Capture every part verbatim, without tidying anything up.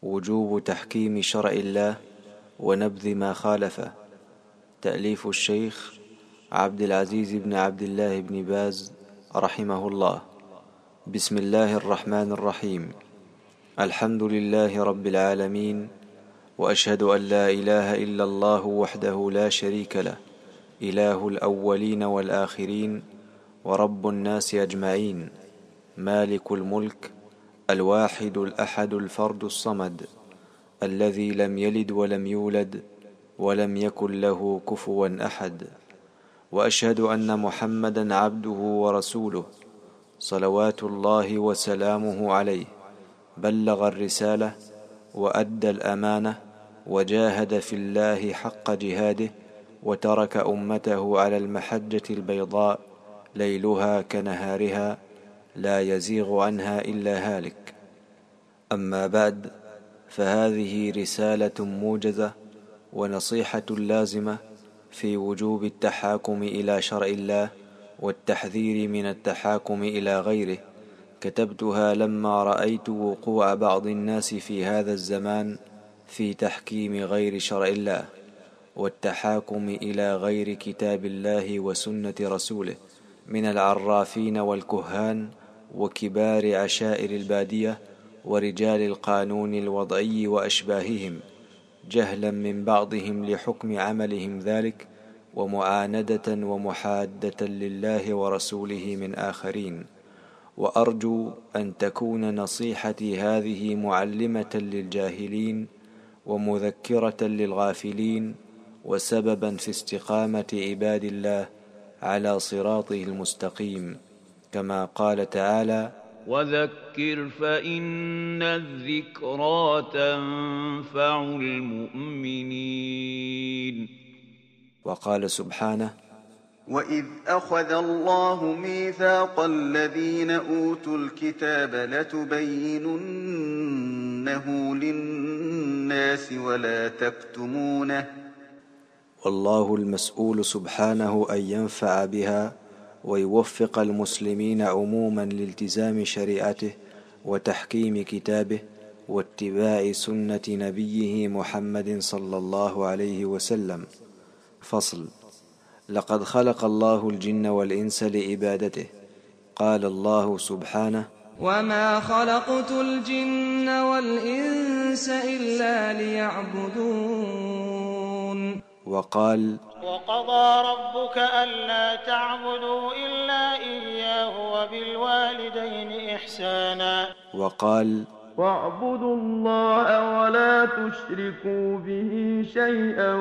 وجوب تحكيم شرع الله ونبذ ما خالفه. تأليف الشيخ عبد العزيز بن عبد الله بن باز رحمه الله. بسم الله الرحمن الرحيم. الحمد لله رب العالمين، وأشهد أن لا إله إلا الله وحده لا شريك له، إله الأولين والآخرين ورب الناس أجمعين، مالك الملك، الواحد الأحد الفرد الصمد، الذي لم يلد ولم يولد ولم يكن له كفوا أحد. وأشهد أن محمدا عبده ورسوله صلوات الله وسلامه عليه، بلغ الرسالة وأدى الأمانة وجاهد في الله حق جهاده، وترك أمته على المحجة البيضاء ليلها كنهارها لا يزيغ عنها إلا هالك. أما بعد، فهذه رسالة موجزة ونصيحة لازمة في وجوب التحاكم إلى شرع الله والتحذير من التحاكم إلى غيره. كتبتها لما رأيت وقوع بعض الناس في هذا الزمان في تحكيم غير شرع الله والتحاكم إلى غير كتاب الله وسنة رسوله من العرافين والكهان وكبار عشائر البادية ورجال القانون الوضعي وأشباههم، جهلا من بعضهم لحكم عملهم ذلك، ومعاندة ومحادة لله ورسوله من آخرين. وأرجو أن تكون نصيحتي هذه معلمة للجاهلين ومذكرة للغافلين، وسببا في استقامة عباد الله على صراطه المستقيم، كما قال تعالى: وذكر فإن الذكرى تنفع المؤمنين. وقال سبحانه: وإذ أخذ الله ميثاق الذين أوتوا الكتاب لتبيننه للناس ولا تكتمونه. والله المسؤول سبحانه أن ينفع بها ويوفق المسلمين عموما لالتزام شريعته وتحكيم كتابه واتباع سنة نبيه محمد صلى الله عليه وسلم. فصل. لقد خلق الله الجن والإنس لعبادته. قال الله سبحانه: وما خلقت الجن والإنس إلا ليعبدون. وقال: وقضى ربك ألا تعبدوا إلا إياه وبالوالدين إحسانا. وقال: واعبدوا الله ولا تشركوا به شيئا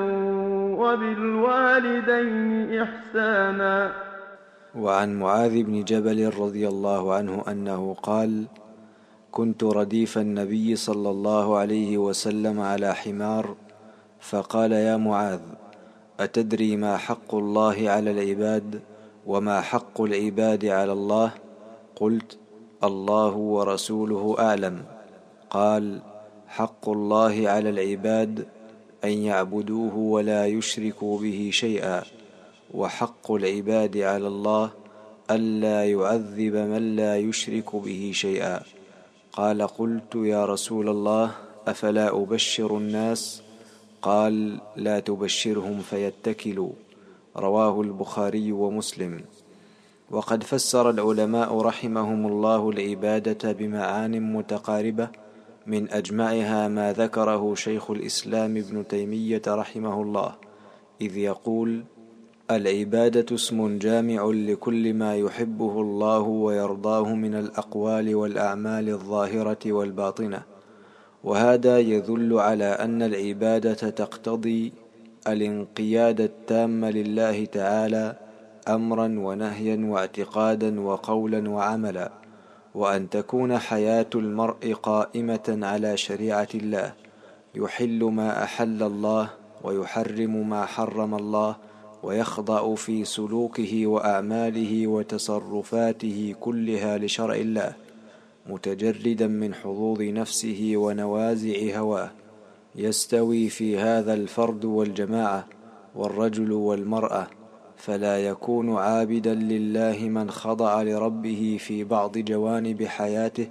وبالوالدين إحسانا. وعن معاذ بن جبل رضي الله عنه أنه قال: كنت رديف النبي صلى الله عليه وسلم على حمار، فقال: يا معاذ، أتدري ما حق الله على العباد وما حق العباد على الله؟ قلت: الله ورسوله أعلم. قال: حق الله على العباد أن يعبدوه ولا يشركوا به شيئا، وحق العباد على الله ألا يعذب من لا يشرك به شيئا. قال: قلت: يا رسول الله، أفلا أبشر الناس؟ قال: لا تبشرهم فيتكلوا. رواه البخاري ومسلم. وقد فسر العلماء رحمهم الله العبادة بمعان متقاربة، من أجمعها ما ذكره شيخ الإسلام ابن تيمية رحمه الله، إذ يقول: العبادة اسم جامع لكل ما يحبه الله ويرضاه من الأقوال والأعمال الظاهرة والباطنة. وهذا يدل على أن العبادة تقتضي الانقياد التام لله تعالى أمرا ونهيا واعتقادا وقولا وعملا، وأن تكون حياة المرء قائمة على شريعة الله، يحل ما أحل الله ويحرم ما حرم الله، ويخضع في سلوكه وأعماله وتصرفاته كلها لشرع الله، متجردا من حظوظ نفسه ونوازع هواه. يستوي في هذا الفرد والجماعة والرجل والمرأة، فلا يكون عابدا لله من خضع لربه في بعض جوانب حياته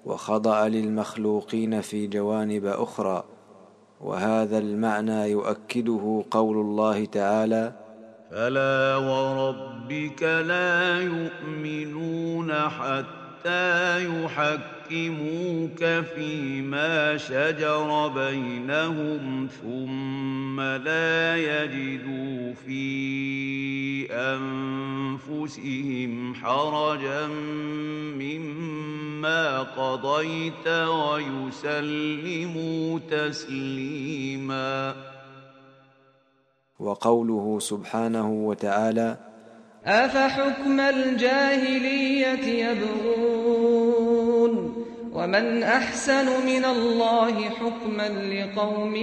وخضع للمخلوقين في جوانب أخرى. وهذا المعنى يؤكده قول الله تعالى: فلا وربك لا يؤمنون حتى يحكموك فيما شجر بينهم ثم لا يجدوا في أنفسهم حرجا مما قضيت ويسلموا تسليما. وقوله سبحانه وتعالى: أفحكم الجاهلية يبغون ومن أحسن من الله حكما لقوم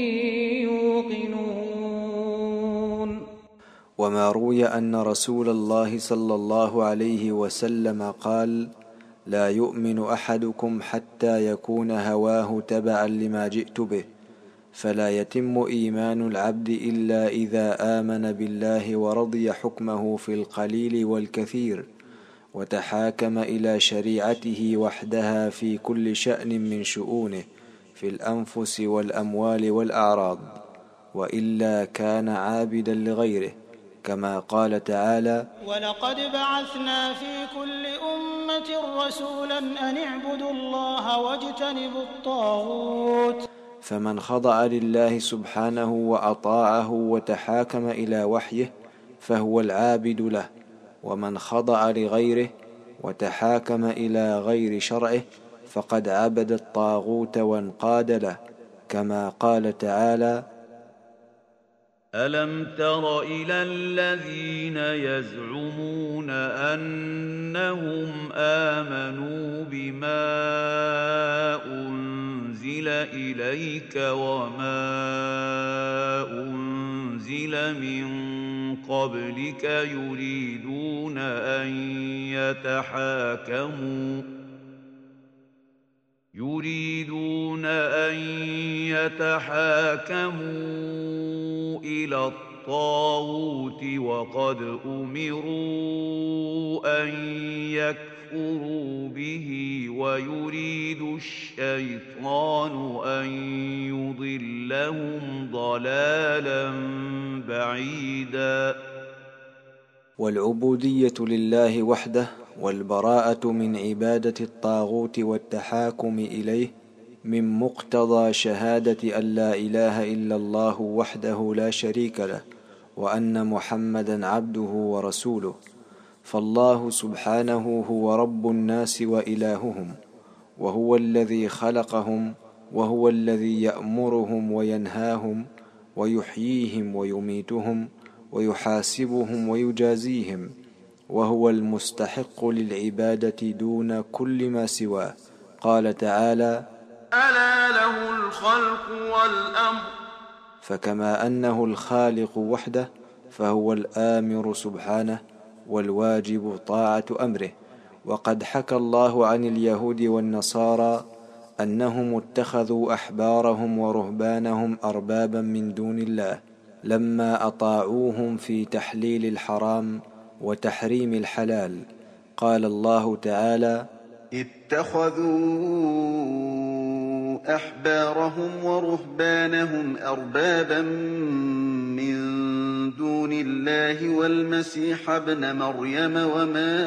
يوقنون. وما روي أن رسول الله صلى الله عليه وسلم قال: لا يؤمن أحدكم حتى يكون هواه تبعا لما جئت به، فلا يتم إيمان العبد إلا إذا آمن بالله ورضي حكمه في القليل والكثير، وتحاكم إلى شريعته وحدها في كل شأن من شؤونه في الأنفس والأموال والأعراض، وإلا كان عابدا لغيره، كما قال تعالى: ولقد بعثنا في كل أمة رسولا أن اعبدوا الله واجتنبوا الطاغوت. فمن خضع لله سبحانه وأطاعه وتحاكم إلى وحيه فهو العابد له، ومن خضع لغيره وتحاكم إلى غير شرعه فقد عبد الطاغوت وانقاد له، كما قال تعالى: ألم تر إلى الذين يزعمون أنهم آمنوا بما أنزل إليك وما أنزل من قبلك يريدون أن يتحاكموا يريدون أن يتحاكموا إلى الطاغوت وقد أمروا أن يكفروا به ويريد الشيطان أن يضلهم ضلالا بعيدا. والعبودية لله وحده والبراءة من عبادة الطاغوت والتحاكم إليه من مقتضى شهادة أن لا إله إلا الله وحده لا شريك له، وأن محمدا عبده ورسوله. فالله سبحانه هو رب الناس وإلههم، وهو الذي خلقهم، وهو الذي يأمرهم وينهاهم ويحييهم ويميتهم ويحاسبهم ويجازيهم، وهو المستحق للعبادة دون كل ما سواه. قال تعالى: ألا له الخلق والأمر. فكما أنه الخالق وحده فهو الآمر سبحانه، والواجب طاعة أمره. وقد حكى الله عن اليهود والنصارى أنهم اتخذوا أحبارهم ورهبانهم أربابا من دون الله لما أطاعوهم في تحليل الحرام وتحريم الحلال. قال الله تعالى: اتخذوا أحبارهم ورهبانهم أربابا من دون الله والمسيح ابن مريم وما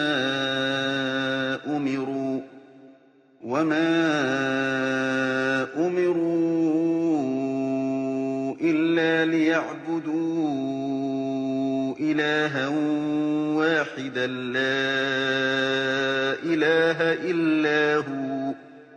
أمروا وما أمروا إلا ليعبدوا إلها واحدا لا إله إلا هو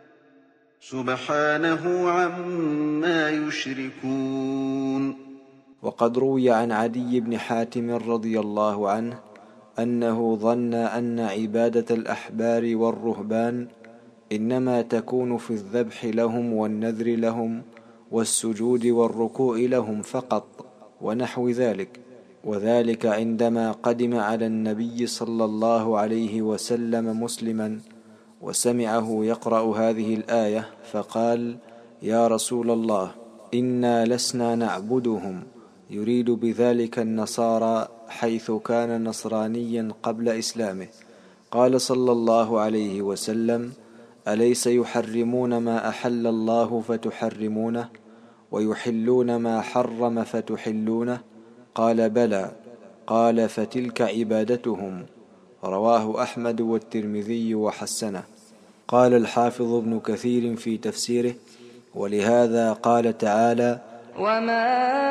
سبحانه عما يشركون. وقد روي عن عدي بن حاتم رضي الله عنه أنه ظن أن عبادة الأحبار والرهبان إنما تكون في الذبح لهم والنذر لهم والسجود والركوع لهم فقط ونحو ذلك، وذلك عندما قدم على النبي صلى الله عليه وسلم مسلما وسمعه يقرأ هذه الآية فقال: يا رسول الله، إنا لسنا نعبدهم، يريد بذلك النصارى حيث كان نصرانيا قبل إسلامه. قال صلى الله عليه وسلم: أليس يحرمون ما أحل الله فتحرمونه ويحلون ما حرم فتحلونه؟ قال بلى. قال فتلك عبادتهم. رواه أحمد والترمذي وحسنه. قال الحافظ ابن كثير في تفسيره: ولهذا قال تعالى: وما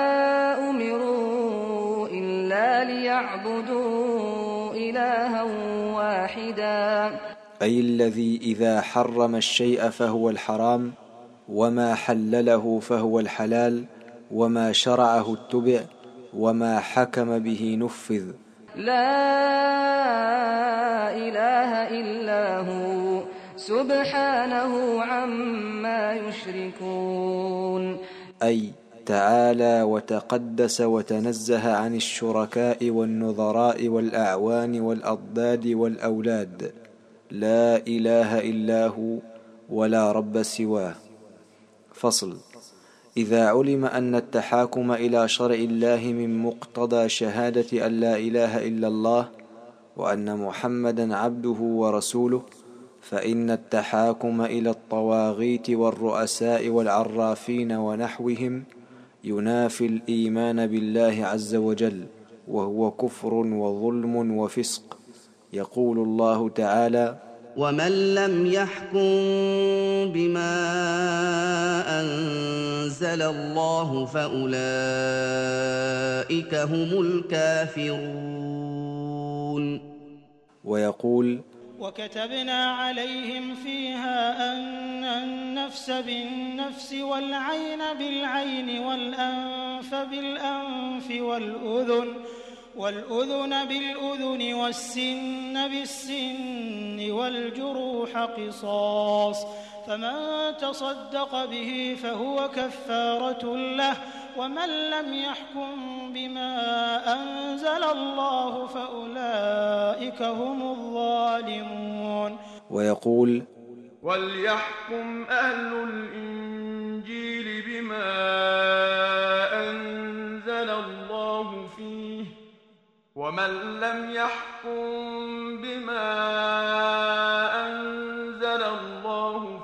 أمروا إلا ليعبدوا إلها واحدا، أي الذي إذا حرم الشيء فهو الحرام، وما حلله فهو الحلال، وما شرعه اتبع، وما حكم به نفذ. لا إله إلا هو سبحانه عما يشركون، أي تعالى وتقدس وتنزه عن الشركاء والنظراء والأعوان والأضداد والأولاد. لا إله إلا هو ولا رب سواه. فصل. إذا علم أن التحاكم إلى شرع الله من مقتضى شهادة أن لا إله إلا الله وأن محمدا عبده ورسوله، فإن التحاكم إلى الطواغيت والرؤساء والعرافين ونحوهم ينافي الإيمان بالله عز وجل، وهو كفر وظلم وفسق. يقول الله تعالى: ومن لم يحكم بما أنزل الله فأولئك هم الكافرون. ويقول: وكتبنا عليهم فيها أن النفس بالنفس والعين بالعين والأنف بالأنف والأذن والأذن بالأذن والسن بالسن والجروح قصاص، فمن تصدق به فهو كفارة له، ومن لم يحكم بما أنزل الله فأولئك هم الظالمون. ويقول: وليحكم أهل الإنجيل بما أنزل الله فيه، ومن لم يحكم بما أنزل الله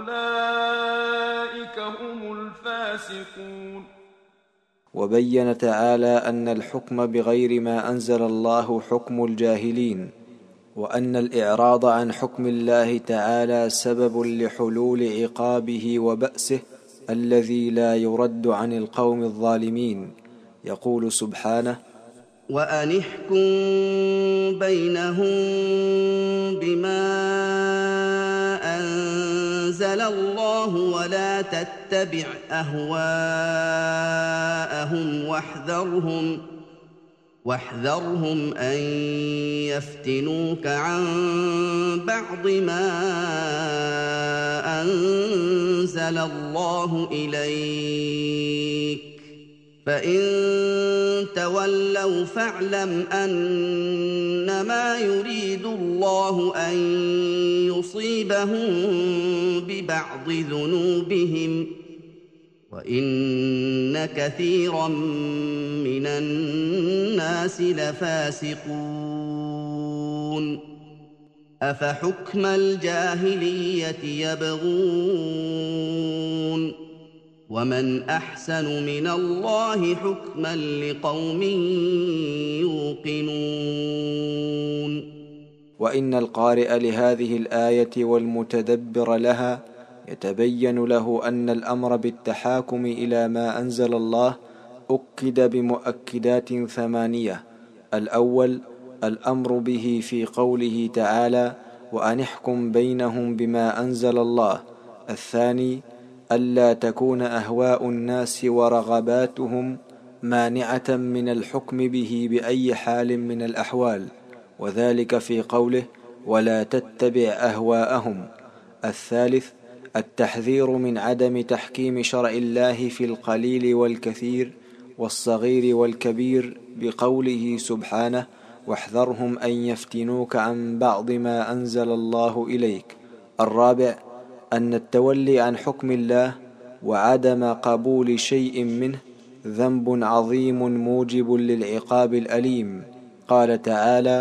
فأولئك هم الفاسقون. وبين تعالى أن الحكم بغير ما أنزل الله حكم الجاهلين، وأن الإعراض عن حكم الله تعالى سبب لحلول عقابه وبأسه الذي لا يرد عن القوم الظالمين. يقول سبحانه: وأن احكم بينهم بما أنزل الله ولا تتبع أهواءهم واحذرهم واحذرهم أن يفتنوك عن بعض ما أنزل الله إليك، فإن تولوا فاعلم أنما يريد الله أن يصيبهم ببعض ذنوبهم، وإن كثيرا من الناس لفاسقون. أفحكم الجاهلية يبغون، ومن أحسن من الله حكما لقوم يوقنون. وإن القارئ لهذه الآية والمتدبر لها يتبين له أن الأمر بالتحاكم إلى ما أنزل الله أكد بمؤكدات ثمانية. الأول: الأمر به في قوله تعالى: وأن احكم بينهم بما أنزل الله. الثاني: ألا تكون أهواء الناس ورغباتهم مانعة من الحكم به بأي حال من الأحوال، وذلك في قوله: ولا تتبع أهواءهم. الثالث: التحذير من عدم تحكيم شرع الله في القليل والكثير والصغير والكبير بقوله سبحانه: واحذرهم أن يفتنوك عن بعض ما أنزل الله إليك. الرابع: أن التولي عن حكم الله وعدم قبول شيء منه ذنب عظيم موجب للعقاب الأليم. قال تعالى: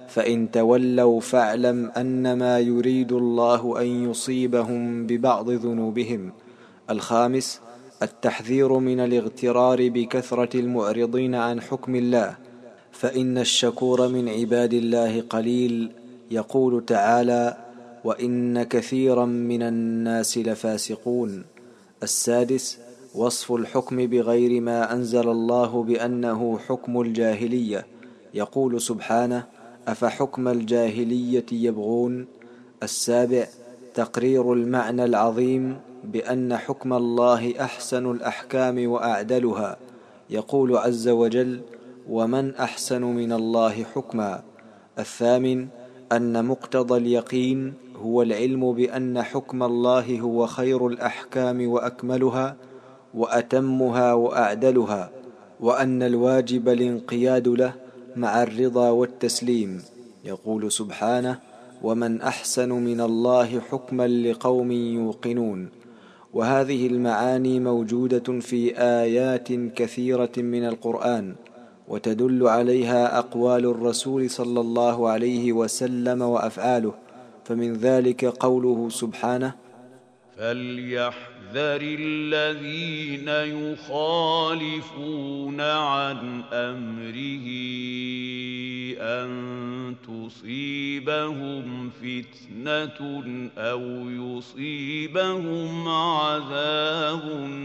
فإن تولوا فاعلم أنما يريد الله أن يصيبهم ببعض ذنوبهم. الخامس التحذير من الاغترار بكثرة المعرضين عن حكم الله، فإن الشكور من عباد الله قليل. يقول تعالى: وإن كثيرا من الناس لفاسقون. السادس وصف الحكم بغير ما أنزل الله بأنه حكم الجاهلية. يقول سبحانه: أفحكم الجاهلية يبغون. السابع تقرير المعنى العظيم بأن حكم الله أحسن الأحكام وأعدلها. يقول عز وجل: ومن أحسن من الله حكما. الثامن أن مقتضى اليقين هو العلم بأن حكم الله هو خير الأحكام وأكملها وأتمها وأعدلها، وأن الواجب الانقياد له مع الرضا والتسليم. يقول سبحانه: ومن أحسن من الله حكما لقوم يوقنون. وهذه المعاني موجودة في آيات كثيرة من القرآن، وتدل عليها أقوال الرسول صلى الله عليه وسلم وأفعاله. فمن ذلك قوله سبحانه: فليحذر الذين يخالفون عن أمره أن تصيبهم فتنة أو يصيبهم عذاب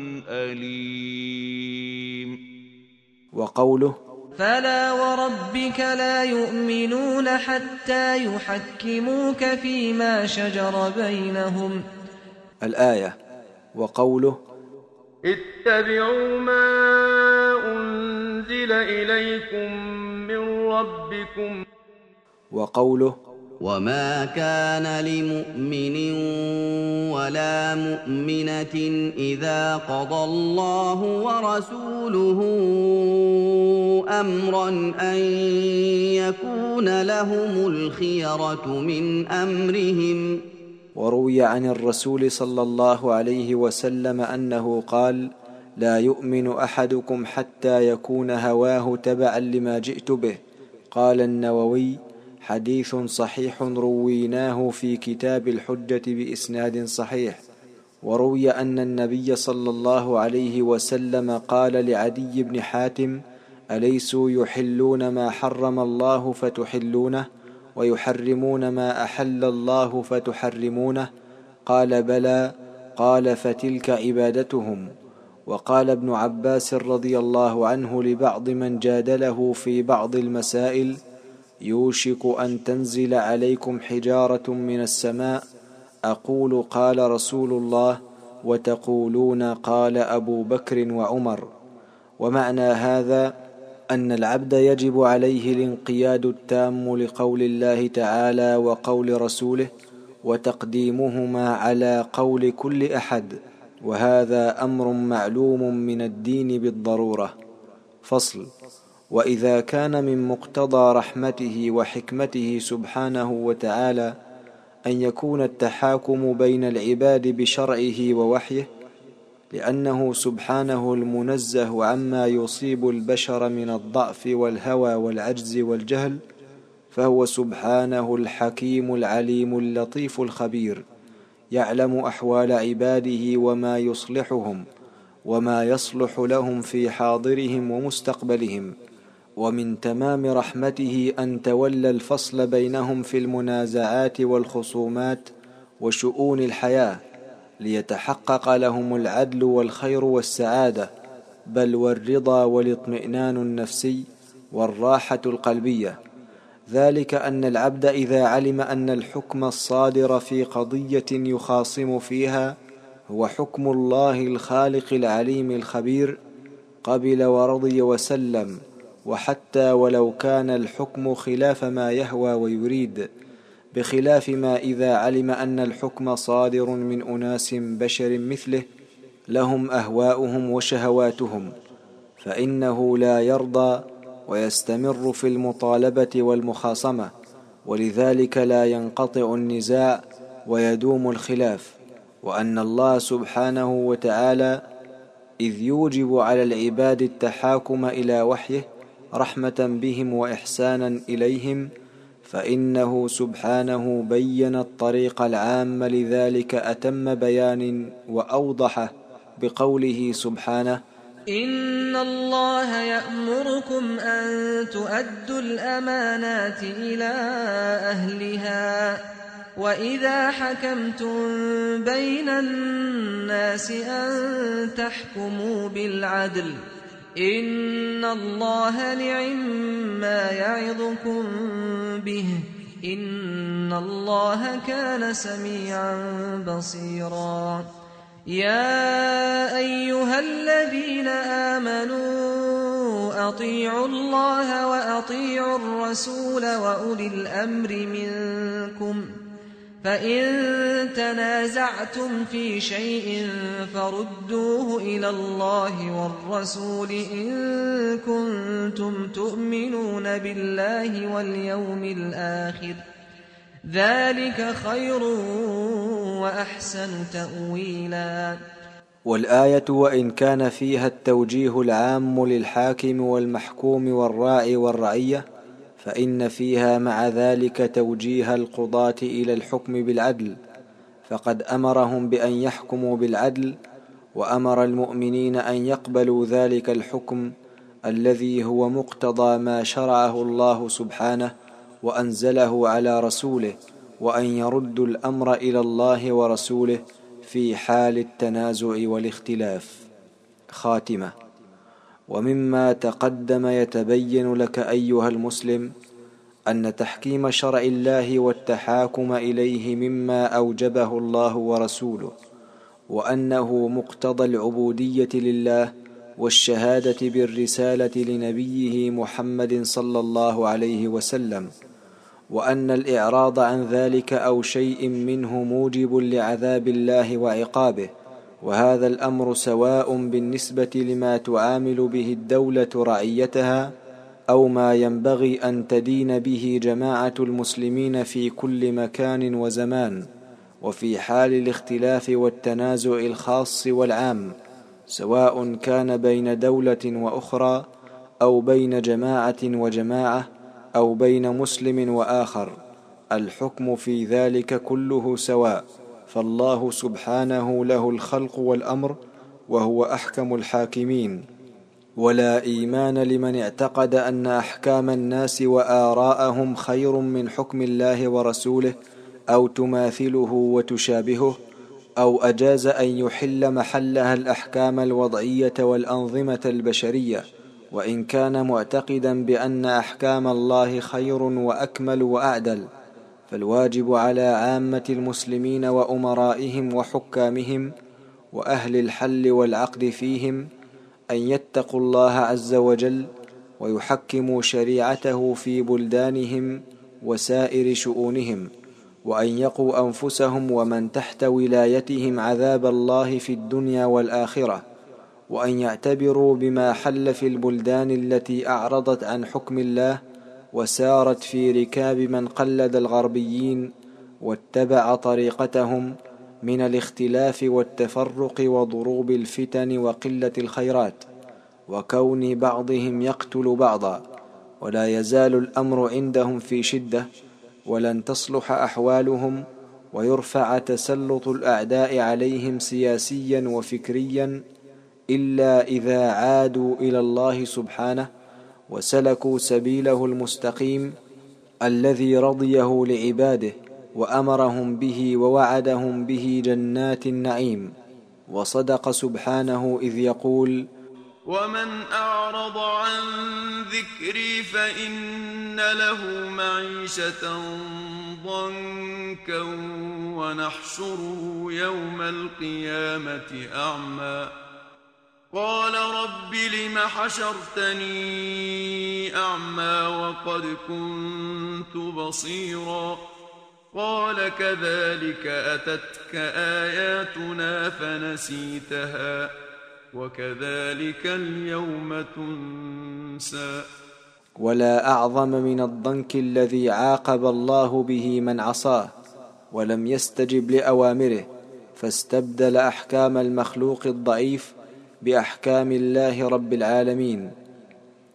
أليم. وقوله: فلا وربك لا يؤمنون حتى يحكموك فيما شجر بينهم. الآية. وقوله: اتبعوا ما أنزل إليكم من ربكم. وقوله: وما كان لمؤمن ولا مؤمنة إذا قضى الله ورسوله أمرا أن يكون لهم الخيرة من أمرهم. وروي عن الرسول صلى الله عليه وسلم أنه قال: لا يؤمن أحدكم حتى يكون هواه تبعا لما جئت به. قال النووي: حديث صحيح رويناه في كتاب الحجة بإسناد صحيح. وروي أن النبي صلى الله عليه وسلم قال لعدي بن حاتم: أليسوا يحلون ما حرم الله فتحلونه ويحرمون ما أحل الله فتحرمونه؟ قال: بلى. قال: فتلك عبادتهم. وقال ابن عباس رضي الله عنه لبعض من جادله في بعض المسائل: يوشك أن تنزل عليكم حجارة من السماء، أقول قال رسول الله وتقولون قال أبو بكر وعمر. ومعنى هذا أن العبد يجب عليه الانقياد التام لقول الله تعالى وقول رسوله، وتقديمهما على قول كل أحد، وهذا أمر معلوم من الدين بالضرورة. فصل. وإذا كان من مقتضى رحمته وحكمته سبحانه وتعالى أن يكون التحاكم بين العباد بشرعه ووحيه، لأنه سبحانه المنزه عما يصيب البشر من الضعف والهوى والعجز والجهل، فهو سبحانه الحكيم العليم اللطيف الخبير، يعلم أحوال عباده وما يصلحهم وما يصلح لهم في حاضرهم ومستقبلهم. ومن تمام رحمته أن تولى الفصل بينهم في المنازعات والخصومات وشؤون الحياة، ليتحقق لهم العدل والخير والسعادة، بل والرضا والاطمئنان النفسي والراحة القلبية. ذلك أن العبد إذا علم أن الحكم الصادر في قضية يخاصم فيها هو حكم الله الخالق العليم الخبير، قبل ورضي وسلم، وحتى ولو كان الحكم خلاف ما يهوى ويريد، بخلاف ما إذا علم أن الحكم صادر من أناس بشر مثله لهم أهواؤهم وشهواتهم، فإنه لا يرضى ويستمر في المطالبة والمخاصمة، ولذلك لا ينقطع النزاع ويدوم الخلاف. وأن الله سبحانه وتعالى إذ يوجب على العباد التحاكم إلى وحيه رحمة بهم وإحسانا إليهم، فإنه سبحانه بين الطريق العام لذلك أتم بيان وأوضحه بقوله سبحانه: إن الله يأمركم أن تؤدوا الأمانات إلى أهلها وإذا حكمتم بين الناس أن تحكموا بالعدل إن الله نعما يعظكم به إن الله كان سميعا بصيرا. يا أيها الذين آمنوا أطيعوا الله وأطيعوا الرسول وأولي الأمر منكم فإن تنازعتم في شيء فردوه إلى الله والرسول إن كنتم تؤمنون بالله واليوم الآخر ذلك خير وأحسن تأويلا. والآية وإن كان فيها التوجيه العام للحاكم والمحكوم والراعي والرعية، فإن فيها مع ذلك توجيه القضاة إلى الحكم بالعدل، فقد أمرهم بأن يحكموا بالعدل، وأمر المؤمنين أن يقبلوا ذلك الحكم الذي هو مقتضى ما شرعه الله سبحانه وأنزله على رسوله، وأن يردوا الأمر إلى الله ورسوله في حال التنازع والاختلاف. خاتمة. ومما تقدم يتبين لك أيها المسلم أن تحكيم شرع الله والتحاكم إليه مما أوجبه الله ورسوله، وأنه مقتضى العبودية لله والشهادة بالرسالة لنبيه محمد صلى الله عليه وسلم، وأن الإعراض عن ذلك أو شيء منه موجب لعذاب الله وعقابه، وهذا الأمر سواء بالنسبة لما تعامل به الدولة رعيتها أو ما ينبغي أن تدين به جماعة المسلمين في كل مكان وزمان، وفي حال الاختلاف والتنازع الخاص والعام، سواء كان بين دولة وأخرى أو بين جماعة وجماعة أو بين مسلم وآخر، الحكم في ذلك كله سواء، فالله سبحانه له الخلق والأمر وهو أحكم الحاكمين. ولا إيمان لمن اعتقد أن أحكام الناس وآراءهم خير من حكم الله ورسوله أو تماثله وتشابهه، أو أجاز أن يحل محلها الأحكام الوضعية والأنظمة البشرية، وإن كان معتقدا بأن أحكام الله خير وأكمل وأعدل. فالواجب على عامة المسلمين وأمرائهم وحكامهم وأهل الحل والعقد فيهم أن يتقوا الله عز وجل ويحكموا شريعته في بلدانهم وسائر شؤونهم، وأن يقوا أنفسهم ومن تحت ولايتهم عذاب الله في الدنيا والآخرة، وأن يعتبروا بما حل في البلدان التي أعرضت عن حكم الله وسارت في ركاب من قلد الغربيين واتبع طريقتهم من الاختلاف والتفرق وضروب الفتن وقلة الخيرات وكون بعضهم يقتل بعضا. ولا يزال الأمر عندهم في شدة، ولن تصلح أحوالهم ويرفع تسلط الأعداء عليهم سياسيا وفكريا إلا إذا عادوا إلى الله سبحانه وسلكوا سبيله المستقيم الذي رضيه لعباده وأمرهم به ووعدهم به جنات النعيم. وصدق سبحانه إذ يقول: ومن أعرض عن ذكري فإن له معيشة ضنكا ونحشره يوم القيامة أعمى قال رب لم حشرتني أعمى وقد كنت بصيرا قال كذلك أتتك آياتنا فنسيتها وكذلك اليوم تنسى. ولا أعظم من الضنك الذي عاقب الله به من عصاه ولم يستجب لأوامره، فاستبدل أحكام المخلوق الضعيف بأحكام الله رب العالمين.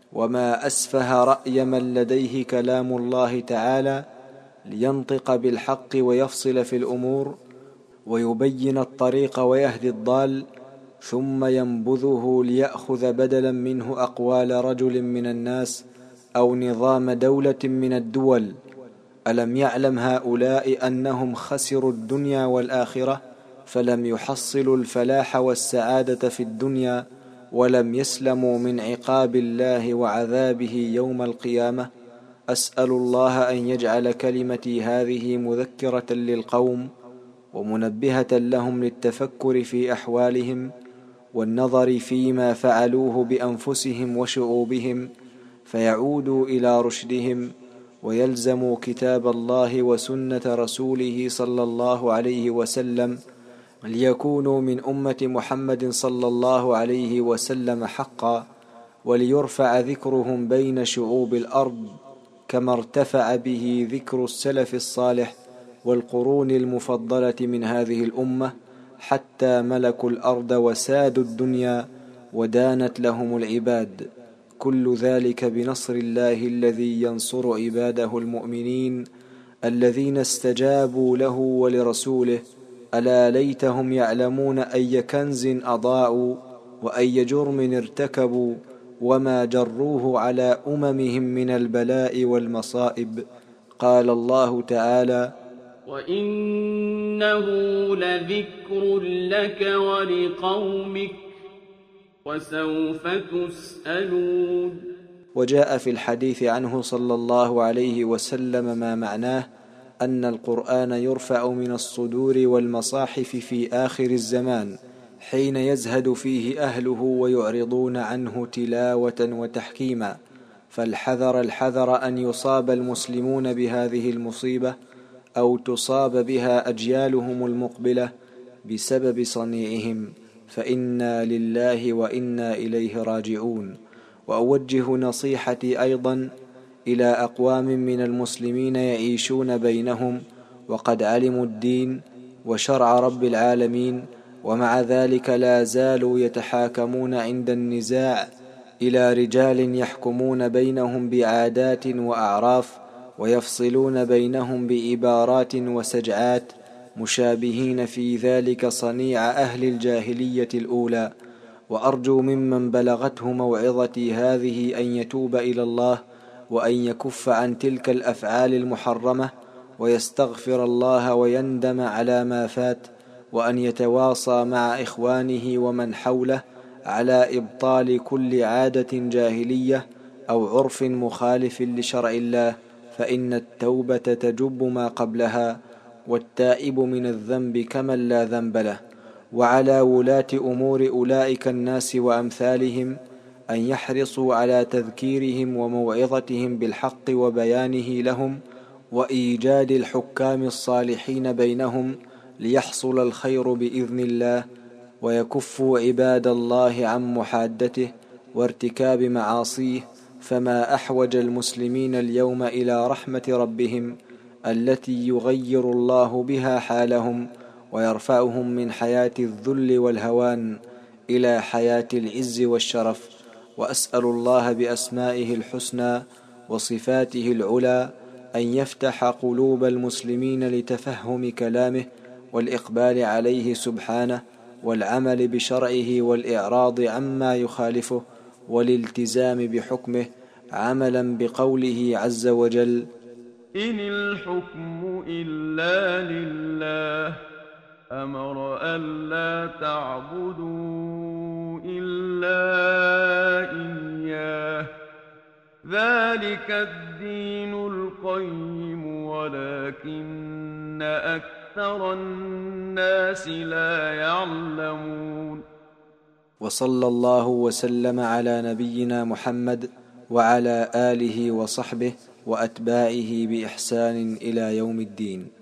وما أسفه رأي من لديه كلام الله تعالى لينطق بالحق ويفصل في الأمور ويبين الطريق ويهدي الضال، ثم ينبذه ليأخذ بدلا منه أقوال رجل من الناس أو نظام دولة من الدول. ألم يعلم هؤلاء أنهم خسروا الدنيا والآخرة، فلم يحصلوا الفلاح والسعادة في الدنيا، ولم يسلموا من عقاب الله وعذابه يوم القيامة؟ أسأل الله أن يجعل كلمتي هذه مذكرة للقوم ومنبهة لهم للتفكر في أحوالهم والنظر فيما فعلوه بأنفسهم وشعوبهم، فيعودوا إلى رشدهم ويلزموا كتاب الله وسنة رسوله صلى الله عليه وسلم، ليكونوا من أمة محمد صلى الله عليه وسلم حقا، وليرفع ذكرهم بين شعوب الأرض كما ارتفع به ذكر السلف الصالح والقرون المفضلة من هذه الأمة، حتى ملكوا الأرض وسادوا الدنيا ودانت لهم العباد. كل ذلك بنصر الله الذي ينصر عباده المؤمنين الذين استجابوا له ولرسوله. ألا ليتهم يعلمون أي كنز أضاعوا وأي جرم ارتكبوا وما جروه على أممهم من البلاء والمصائب. قال الله تعالى: وإنه لذكر لك ولقومك وسوف تسألون. وجاء في الحديث عنه صلى الله عليه وسلم ما معناه أن القرآن يرفع من الصدور والمصاحف في آخر الزمان حين يزهد فيه أهله ويعرضون عنه تلاوة وتحكيما، فالحذر الحذر أن يصاب المسلمون بهذه المصيبة أو تصاب بها أجيالهم المقبلة بسبب صنيعهم، فإنا لله وإنا إليه راجعون. وأوجه نصيحتي أيضا إلى أقوام من المسلمين يعيشون بينهم وقد علموا الدين وشرع رب العالمين، ومع ذلك لا زالوا يتحاكمون عند النزاع إلى رجال يحكمون بينهم بعادات وأعراف ويفصلون بينهم بعبارات وسجعات، مشابهين في ذلك صنيع أهل الجاهلية الأولى. وأرجو ممن بلغته موعظتي هذه أن يتوب إلى الله وأن يكف عن تلك الأفعال المحرمة ويستغفر الله ويندم على ما فات، وأن يتواصى مع إخوانه ومن حوله على إبطال كل عادة جاهلية أو عرف مخالف لشرع الله، فإن التوبة تجب ما قبلها، والتائب من الذنب كمن لا ذنب له. وعلى ولاة أمور أولئك الناس وأمثالهم أن يحرصوا على تذكيرهم وموعظتهم بالحق وبيانه لهم، وإيجاد الحكام الصالحين بينهم ليحصل الخير بإذن الله، ويكفوا عباد الله عن محادته وارتكاب معاصيه. فما أحوج المسلمين اليوم إلى رحمة ربهم التي يغير الله بها حالهم ويرفعهم من حياة الذل والهوان إلى حياة العز والشرف. وأسأل الله بأسمائه الحسنى وصفاته العلى أن يفتح قلوب المسلمين لتفهم كلامه والإقبال عليه سبحانه والعمل بشرعه والإعراض عما يخالفه والالتزام بحكمه عملا بقوله عز وجل: إن الحكم إلا لله أمر ألا تعبدوا إلا إياه ذلك الدين القيم ولكن أكثر الناس لا يعلمون. وصلى الله وسلم على نبينا محمد وعلى آله وصحبه وأتباعه بإحسان إلى يوم الدين.